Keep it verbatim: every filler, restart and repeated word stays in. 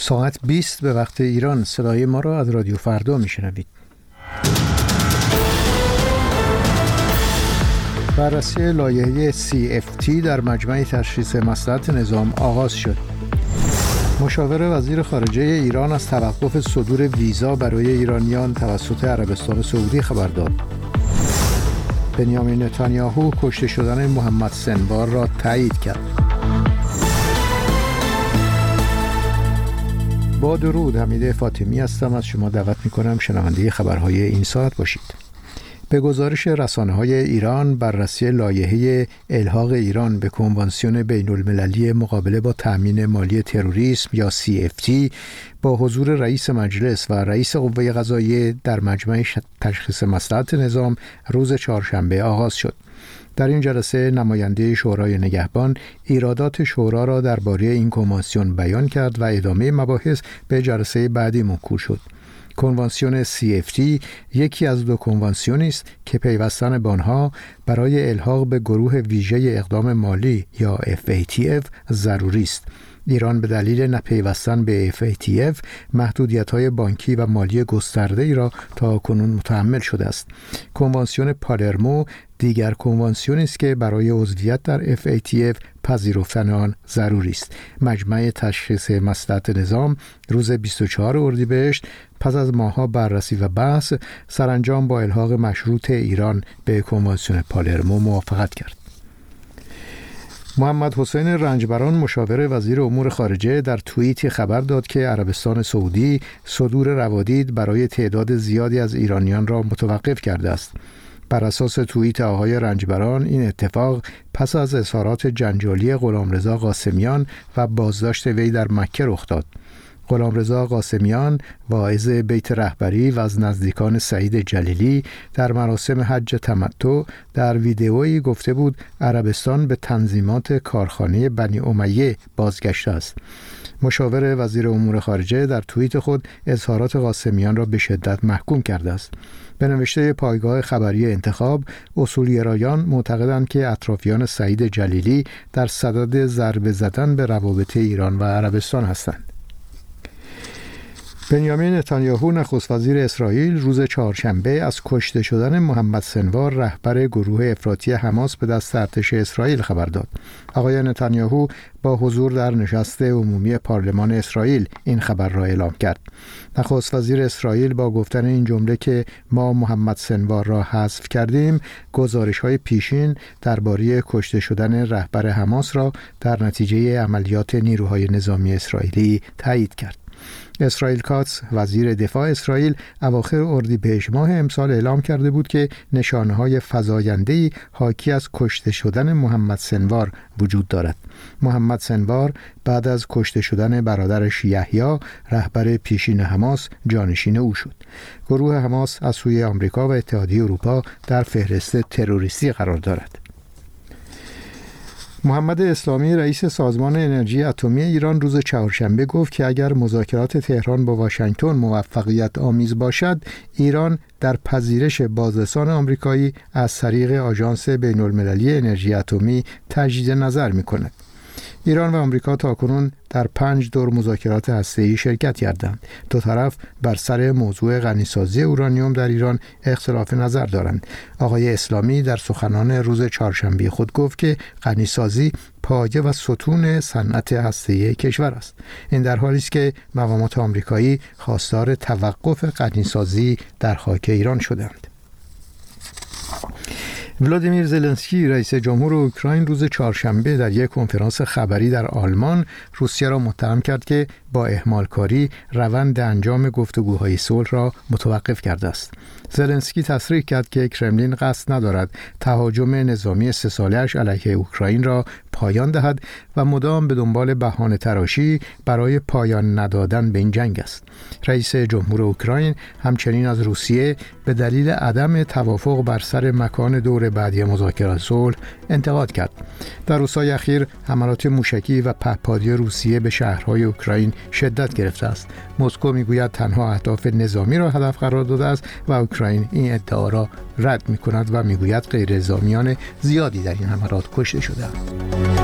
ساعت بیست به وقت ایران. صدای ما را از رادیو فردا میشنوید. بررسی لایحه سی اف تی در مجمع تشخیص مصلحت نظام آغاز شد. مشاور وزیر خارجه ایران از توقف صدور ویزا برای ایرانیان توسط عربستان سعودی خبر داد. بنیامین نتانیاهو کشته شدن محمد سنوار را تایید کرد. با درود، حمید فاطمی هستم. از شما دعوت می‌کنم شنونده خبرهای این ساعت باشید. به گزارش رسانه‌های ایران، بررسی لایحه الحاق ایران به کنوانسیون بین‌المللی مقابله با تأمین مالی تروریسم یا سی اف تی با حضور رئیس مجلس و رئیس قوه قضاییه در مجمع تشخیص مصلحت نظام روز چهارشنبه آغاز شد. در این جلسه نماینده شورای نگهبان ایرادات شورا را درباره این کنوانسیون بیان کرد و ادامه مباحث به جلسه بعدی موکول شد. کنوانسیون سی اف تی یکی از دو کنوانسیونی است که پیوستن به آنها برای الحاق به گروه ویژه اقدام مالی یا اف ای تی اف ضروری است. ایران به دلیل نپیوستن به اف ای تی اف محدودیت‌های بانکی و مالی گسترده‌ای را تا کنون متحمل شده است. کنوانسیون پالرمو دیگر کنوانسیونی است که برای عضویت در اف ای تی اف پذیرفتن آن ضروری است. مجمع تشخیص مصلحت نظام روز بیست و چهارم اردیبهشت پس از ماه‌ها بررسی و بحث سرانجام با الحاق مشروط ایران به کنوانسیون پالرمو موافقت کرد. محمد حسین رنجبران مشاور وزیر امور خارجه در توییتی خبر داد که عربستان سعودی صدور روادید برای تعداد زیادی از ایرانیان را متوقف کرده است. بر اساس توییت آقای رنجبران، این اتفاق پس از اظهارات جنجالی غلامرضا قاسمیان و بازداشت وی در مکه رخ داد. غلامرضا قاسمیان، واعظ بیت رهبری و از نزدیکان سعید جلیلی، در مراسم حج تمتع در ویدئویی گفته بود عربستان به تنظیمات کارخانه بنی امیه بازگشته است. مشاور وزیر امور خارجه در توییت خود اظهارات قاسمیان را به شدت محکوم کرده است. به نوشته پایگاه خبری انتخاب، اصولگرایان معتقدند که اطرافیان سعید جلیلی در صدد ضربه زدن به روابط ایران و عربستان هستند. بنیامین نتانیاهو نخست وزیر اسرائیل روز چهارشنبه از کشته شدن محمد سنوار رهبر گروه افراطی حماس به دست ارتش اسرائیل خبر داد. آقای نتانیاهو با حضور در نشست عمومی پارلمان اسرائیل این خبر را اعلام کرد. نخست وزیر اسرائیل با گفتن این جمله که ما محمد سنوار را حذف کردیم، گزارش‌های پیشین درباره کشته شدن رهبر حماس را در نتیجه عملیات نیروهای نظامی اسرائیلی تایید کرد. اسرائیل کاتس وزیر دفاع اسرائیل اواخر اردیبهشت ماه امسال اعلام کرده بود که نشانه‌های فزاینده‌ای حاکی از کشته شدن محمد سنوار وجود دارد. محمد سنوار بعد از کشته شدن برادرش یحیی رهبر پیشین حماس جانشین او شد. گروه حماس از سوی آمریکا و اتحادیه اروپا در فهرست تروریستی قرار دارد. محمد اسلامی رئیس سازمان انرژی اتمی ایران روز چهارشنبه گفت که اگر مذاکرات تهران با واشنگتن موفقیت آمیز باشد، ایران در پذیرش بازرسان آمریکایی از طریق آژانس بین‌المللی انرژی اتمی تجدید نظر می‌کند. ایران و آمریکا تاکنون در پنج دور مذاکرات هسته‌ای شرکت کردند. دو طرف بر سر موضوع غنیسازی اورانیوم در ایران اختلاف نظر دارند. آقای اسلامی در سخنان روز چهارشنبه خود گفت که غنیسازی پایه و ستون صنعت هسته‌ای کشور است. این در حالی است که مقامات آمریکایی خواستار توقف غنیسازی در خاک ایران شدند. ولادیمیر زلنسکی رئیس جمهور اوکراین روز چهارشنبه در یک کنفرانس خبری در آلمان روسیه را متهم کرد که با اهمالکاری روند انجام گفتگوهای صلح را متوقف کرده است. زلنسکی تصریح کرد که کرملین قصد ندارد تهاجم نظامی سه ساله‌اش علیه اوکراین را پایان دهد و مدام به دنبال بهانه تراشی برای پایان ندادن به این جنگ است. رئیس جمهور اوکراین همچنین از روسیه به دلیل عدم توافق بر سر مکان دور بعدی مذاکرات صلح انتقاد کرد. در روزهای اخیر حملات موشکی و پهپادی روسیه به شهرهای اوکراین شدت گرفته است. مسکو میگوید تنها اهداف نظامی را هدف قرار داده است و اوکراین این ادعا را رد می‌کند و میگوید غیر نظامیان زیادی در این حملات کشته شده‌اند.